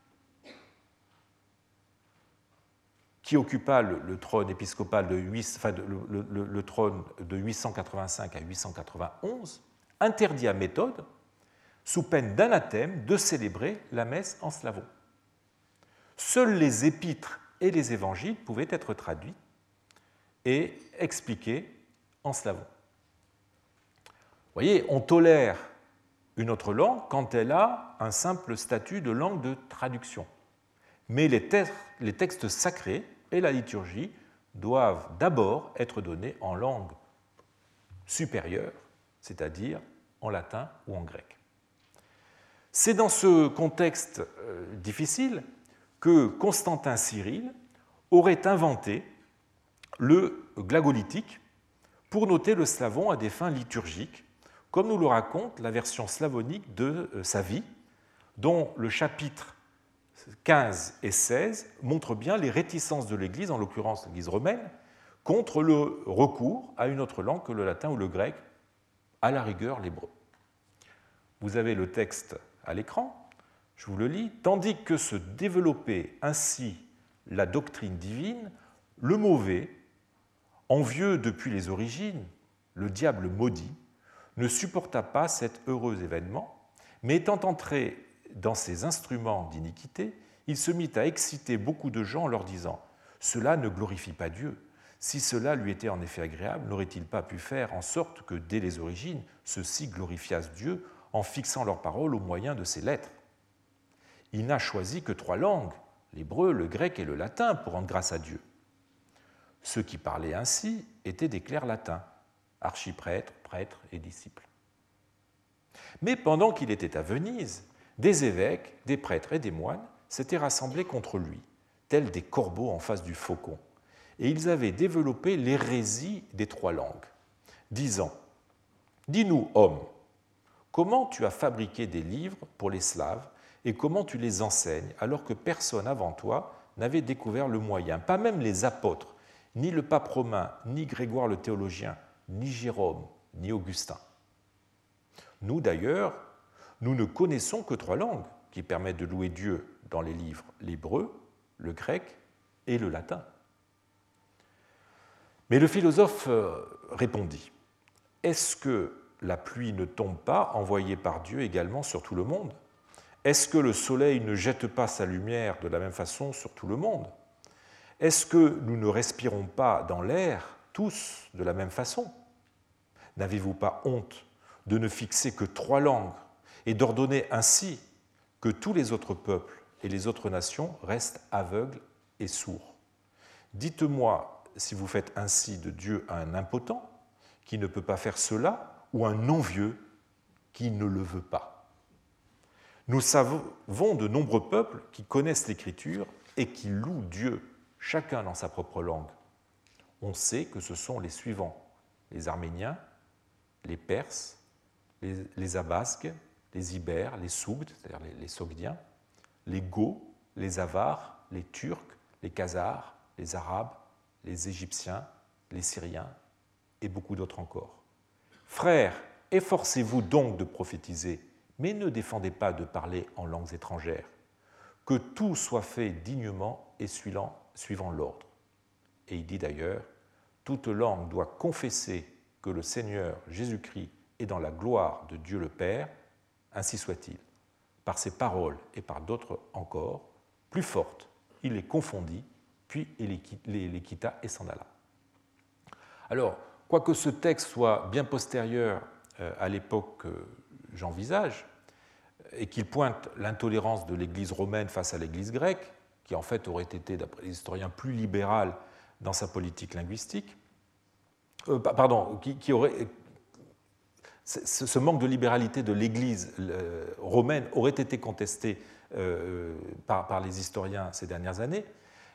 S1: qui occupa le trône épiscopal le trône de 885 à 891, interdit à Méthode, sous peine d'anathème, de célébrer la messe en slavon. Seuls les épîtres et les évangiles pouvaient être traduits et expliqués en slavon. Vous voyez, on tolère une autre langue quand elle a un simple statut de langue de traduction. Mais les textes sacrés et la liturgie doivent d'abord être donnés en langue supérieure, c'est-à-dire en latin ou en grec. C'est dans ce contexte difficile que Constantin Cyril aurait inventé le glagolitique pour noter le slavon à des fins liturgiques, comme nous le raconte la version slavonique de sa vie, dont le chapitre 15 et 16 montrent bien les réticences de l'Église, en l'occurrence l'Église romaine, contre le recours à une autre langue que le latin ou le grec, à la rigueur l'hébreu. Vous avez le texte à l'écran, je vous le lis. Tandis que se développait ainsi la doctrine divine, le mauvais, envieux depuis les origines, le diable maudit, ne supporta pas cet heureux événement, mais étant entré dans ces instruments d'iniquité, il se mit à exciter beaucoup de gens en leur disant « Cela ne glorifie pas Dieu. Si cela lui était en effet agréable, n'aurait-il pas pu faire en sorte que, dès les origines, ceux-ci glorifiassent Dieu en fixant leurs paroles au moyen de ces lettres? Il n'a choisi que 3 langues, l'hébreu, le grec et le latin, pour rendre grâce à Dieu. Ceux qui parlaient ainsi étaient des clercs latins, archiprêtres, prêtres et disciples. » Mais pendant qu'il était à Venise, des évêques, des prêtres et des moines s'étaient rassemblés contre lui, tels des corbeaux en face du faucon, et ils avaient développé l'hérésie des 3 langues, disant « Dis-nous, homme, comment tu as fabriqué des livres pour les Slaves et comment tu les enseignes alors que personne avant toi n'avait découvert le moyen, pas même les apôtres, ni le pape romain, ni Grégoire le théologien, ni Jérôme, ni Augustin. Nous d'ailleurs, nous ne connaissons que 3 langues qui permettent de louer Dieu dans les livres, l'hébreu, le grec et le latin. » Mais le philosophe répondit « Est-ce que la pluie ne tombe pas, envoyée par Dieu également sur tout le monde ? Est-ce que le soleil ne jette pas sa lumière de la même façon sur tout le monde ? Est-ce que nous ne respirons pas dans l'air tous de la même façon ? N'avez-vous pas honte de ne fixer que 3 langues et d'ordonner ainsi que tous les autres peuples et les autres nations restent aveugles et sourds ? Dites-moi si vous faites ainsi de Dieu un impotent qui ne peut pas faire cela ou un non-vieux qui ne le veut pas. Nous savons de nombreux peuples qui connaissent l'Écriture et qui louent Dieu, chacun dans sa propre langue. On sait que ce sont les suivants, les Arméniens, les Perses, les Abasques, les Ibères, les Sougdes, c'est-à-dire les Sogdiens, les Goths, les Avars, les Turcs, les Khazars, les Arabes, les Égyptiens, les Syriens et beaucoup d'autres encore. Frères, efforcez-vous donc de prophétiser, mais ne défendez pas de parler en langues étrangères. Que tout soit fait dignement et suivant l'ordre. Et il dit d'ailleurs, toute langue doit confesser que le Seigneur Jésus-Christ est dans la gloire de Dieu le Père, ainsi soit-il. Par ces paroles et par d'autres encore, plus fortes, il les confondit, puis il les quitta et s'en alla. Alors, quoique ce texte soit bien postérieur à l'époque que j'envisage, et qu'il pointe l'intolérance de l'Église romaine face à l'Église grecque, qui en fait aurait été, d'après les historiens, plus libérale dans sa politique linguistique, qui aurait... Ce manque de libéralité de l'Église romaine aurait été contesté par les historiens ces dernières années.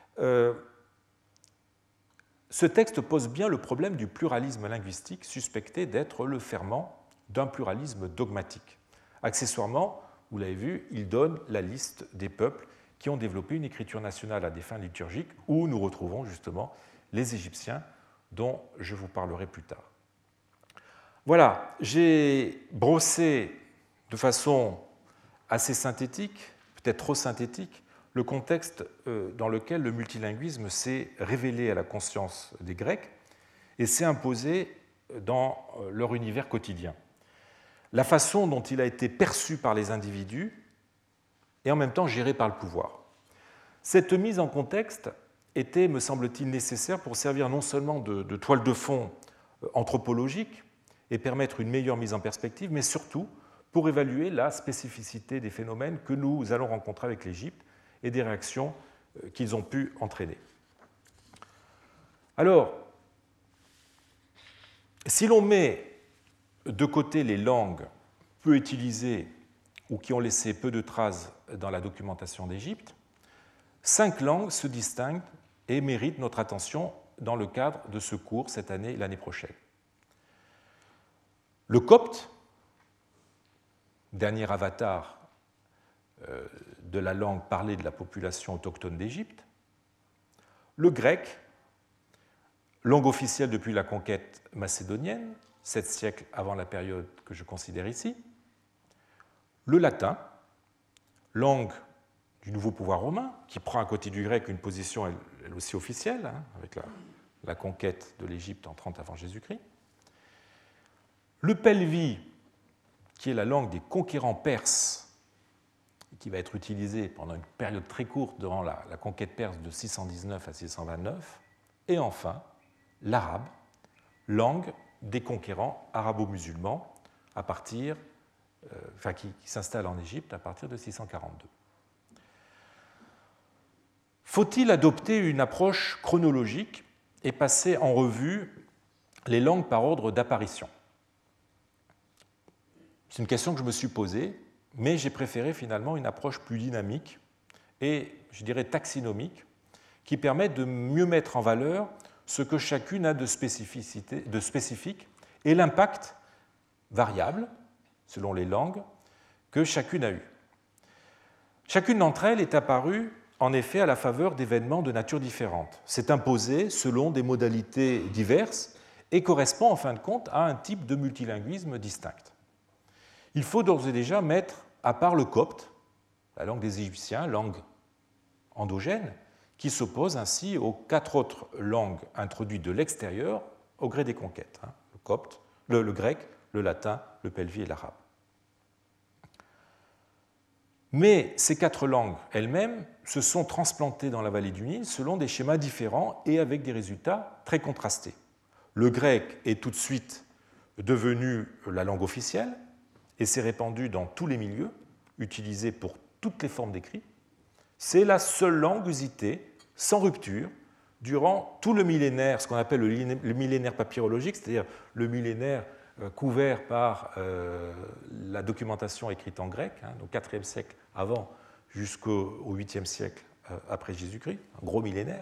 S1: Ce texte pose bien le problème du pluralisme linguistique, suspecté d'être le ferment d'un pluralisme dogmatique. Accessoirement, vous l'avez vu, il donne la liste des peuples qui ont développé une écriture nationale à des fins liturgiques, où nous retrouvons justement les Égyptiens, dont je vous parlerai plus tard. Voilà, j'ai brossé de façon assez synthétique, peut-être trop synthétique, le contexte dans lequel le multilinguisme s'est révélé à la conscience des Grecs et s'est imposé dans leur univers quotidien. La façon dont il a été perçu par les individus et en même temps géré par le pouvoir. Cette mise en contexte était, me semble-t-il, nécessaire pour servir non seulement de toile de fond anthropologique et permettre une meilleure mise en perspective, mais surtout pour évaluer la spécificité des phénomènes que nous allons rencontrer avec l'Égypte et des réactions qu'ils ont pu entraîner. Alors, si l'on met de côté les langues peu utilisées ou qui ont laissé peu de traces dans la documentation d'Égypte, 5 langues se distinguent et méritent notre attention dans le cadre de ce cours cette année et l'année prochaine. Le copte, dernier avatar de la langue parlée de la population autochtone d'Égypte, le grec, langue officielle depuis la conquête macédonienne, 7 siècles avant la période que je considère ici, le latin, langue du nouveau pouvoir romain, qui prend à côté du grec une position elle aussi officielle, avec la conquête de l'Égypte en 30 avant Jésus-Christ, le pelvi, qui est la langue des conquérants perses, qui va être utilisée pendant une période très courte durant la conquête perse de 619 à 629, et enfin l'arabe, langue des conquérants arabo-musulmans qui s'installent en Égypte à partir de 642. Faut-il adopter une approche chronologique et passer en revue les langues par ordre d'apparition ? C'est une question que je me suis posée, mais j'ai préféré finalement une approche plus dynamique et, je dirais, taxinomique, qui permet de mieux mettre en valeur ce que chacune a de spécifique et l'impact variable, selon les langues, que chacune a eu. Chacune d'entre elles est apparue, en effet, à la faveur d'événements de nature différente. C'est imposé selon des modalités diverses et correspond, en fin de compte, à un type de multilinguisme distinct. Il faut d'ores et déjà mettre à part le copte, la langue des Égyptiens, langue endogène, qui s'oppose ainsi aux 4 autres langues introduites de l'extérieur au gré des conquêtes, le copte, le grec, le latin, le pelvi et l'arabe. Mais ces 4 langues elles-mêmes se sont transplantées dans la vallée du Nil selon des schémas différents et avec des résultats très contrastés. Le grec est tout de suite devenu la langue officielle et s'est répandu dans tous les milieux, utilisé pour toutes les formes d'écrit. C'est la seule langue usitée, sans rupture, durant tout le millénaire, ce qu'on appelle le millénaire papyrologique, c'est-à-dire le millénaire couvert par la documentation écrite en grec, donc 4e siècle avant jusqu'au 8e siècle après Jésus-Christ, un gros millénaire.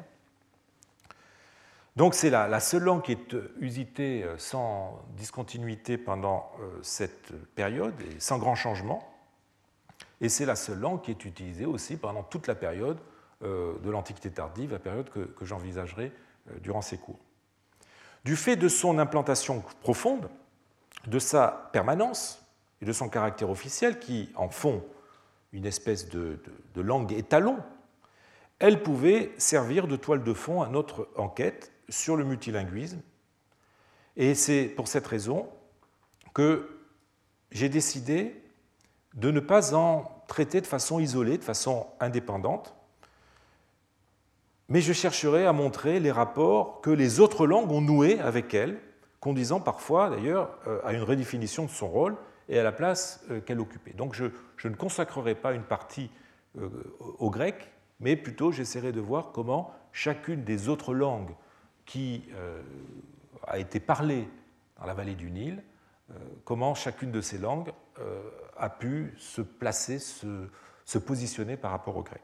S1: Donc c'est la seule langue qui est usitée sans discontinuité pendant cette période et sans grand changement. Et c'est la seule langue qui est utilisée aussi pendant toute la période de l'Antiquité tardive, la période que j'envisagerai durant ces cours. Du fait de son implantation profonde, de sa permanence et de son caractère officiel qui en font une espèce de langue étalon, elle pouvait servir de toile de fond à notre enquête sur le multilinguisme. Et c'est pour cette raison que j'ai décidé de ne pas en traiter de façon isolée, de façon indépendante, mais je chercherai à montrer les rapports que les autres langues ont noués avec elle, conduisant parfois d'ailleurs à une redéfinition de son rôle et à la place qu'elle occupait. Donc je ne consacrerai pas une partie au grec, mais plutôt j'essaierai de voir comment chacune des autres langues qui a été parlée dans la vallée du Nil, comment chacune de ces langues a pu se placer, se positionner par rapport au grec.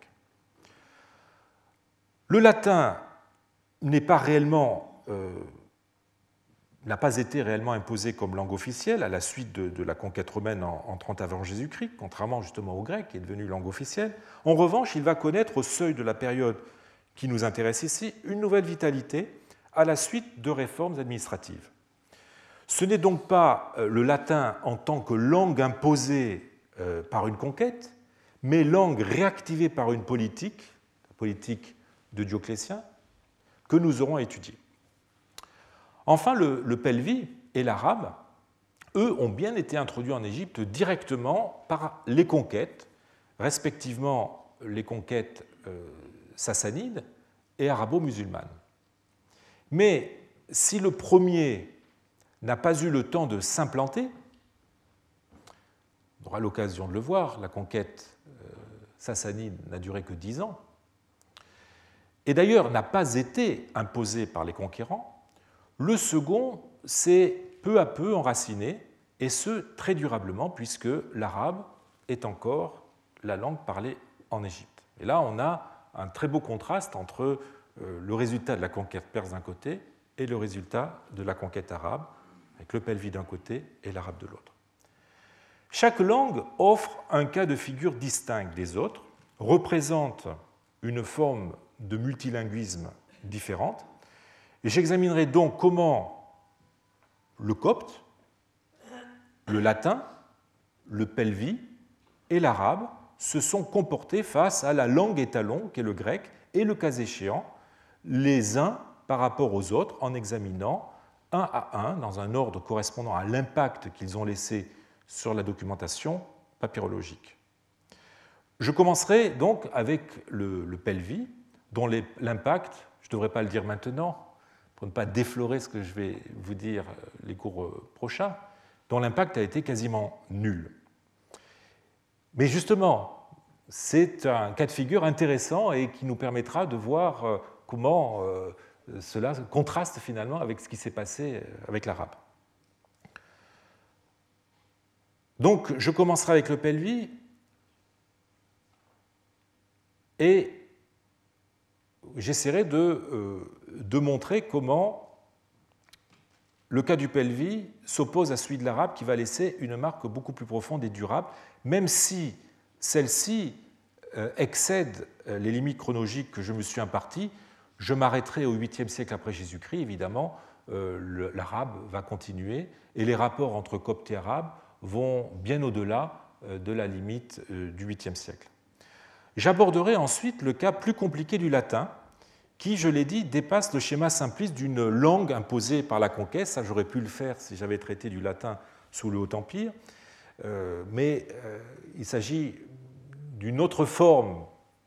S1: Le latin n'a pas été réellement imposé comme langue officielle à la suite de la conquête romaine en 30 avant Jésus-Christ, contrairement justement au grec qui est devenu langue officielle. En revanche, il va connaître au seuil de la période qui nous intéresse ici une nouvelle vitalité à la suite de réformes administratives. Ce n'est donc pas le latin en tant que langue imposée par une conquête, mais langue réactivée par une politique, la politique de Dioclétien, que nous aurons à étudier. Enfin, le pelvi et l'arabe, eux, ont bien été introduits en Égypte directement par les conquêtes, respectivement les conquêtes sassanides et arabo-musulmanes. Mais si le premier n'a pas eu le temps de s'implanter, on aura l'occasion de le voir, la conquête sassanide n'a duré que 10 ans, et d'ailleurs n'a pas été imposé par les conquérants, le second s'est peu à peu enraciné, et ce, très durablement, puisque l'arabe est encore la langue parlée en Égypte. Et là, on a un très beau contraste entre le résultat de la conquête perse d'un côté et le résultat de la conquête arabe, avec le pelvi d'un côté et l'arabe de l'autre. Chaque langue offre un cas de figure distinct des autres, représente une forme de multilinguisme différente, et j'examinerai donc comment le copte, le latin, le pelvi et l'arabe se sont comportés face à la langue étalon qu'est le grec et le cas échéant, les uns par rapport aux autres en examinant un à un, dans un ordre correspondant à l'impact qu'ils ont laissé sur la documentation papyrologique. Je commencerai donc avec le pelvi, dont l'impact, je ne devrais pas le dire maintenant, pour ne pas déflorer ce que je vais vous dire les cours prochains, dont l'impact a été quasiment nul. Mais justement, c'est un cas de figure intéressant et qui nous permettra de voir comment cela contraste finalement avec ce qui s'est passé avec l'arabe. Donc, je commencerai avec le pelvi et j'essaierai de montrer comment le cas du pelvi s'oppose à celui de l'arabe qui va laisser une marque beaucoup plus profonde et durable, même si celle-ci excède les limites chronologiques que je me suis imparties. Je m'arrêterai au 8e siècle après Jésus-Christ, évidemment, l'arabe va continuer et les rapports entre coptes et arabes vont bien au-delà de la limite du 8e siècle. J'aborderai ensuite le cas plus compliqué du latin, qui, je l'ai dit, dépasse le schéma simpliste d'une langue imposée par la conquête. Ça, j'aurais pu le faire si j'avais traité du latin sous le Haut-Empire, mais il s'agit d'une autre forme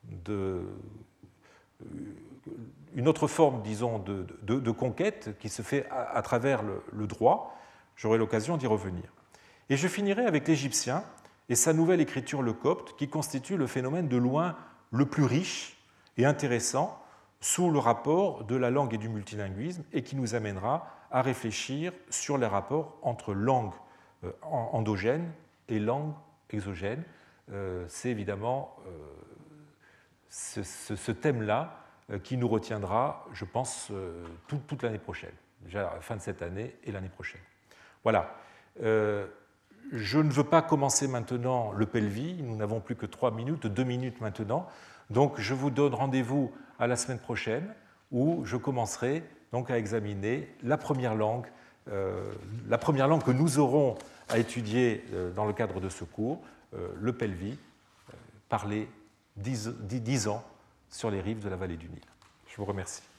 S1: disons, de conquête qui se fait à travers le droit. J'aurai l'occasion d'y revenir. Et je finirai avec l'Égyptien et sa nouvelle écriture, le copte, qui constitue le phénomène de loin le plus riche et intéressant sous le rapport de la langue et du multilinguisme et qui nous amènera à réfléchir sur les rapports entre langue endogène et langue exogène. C'est évidemment ce thème-là qui nous retiendra, je pense, toute l'année prochaine, déjà à la fin de cette année et l'année prochaine. Voilà. Je ne veux pas commencer maintenant le pelvi, nous n'avons plus que 3 minutes, 2 minutes maintenant, donc je vous donne rendez-vous à la semaine prochaine où je commencerai donc à examiner la première langue que nous aurons à étudier dans le cadre de ce cours, le pelvi, parlé 10 ans sur les rives de la vallée du Nil. Je vous remercie.